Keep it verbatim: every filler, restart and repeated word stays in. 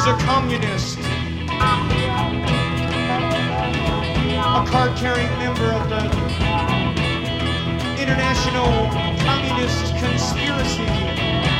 a communist, a card-carrying member of the international communist conspiracy.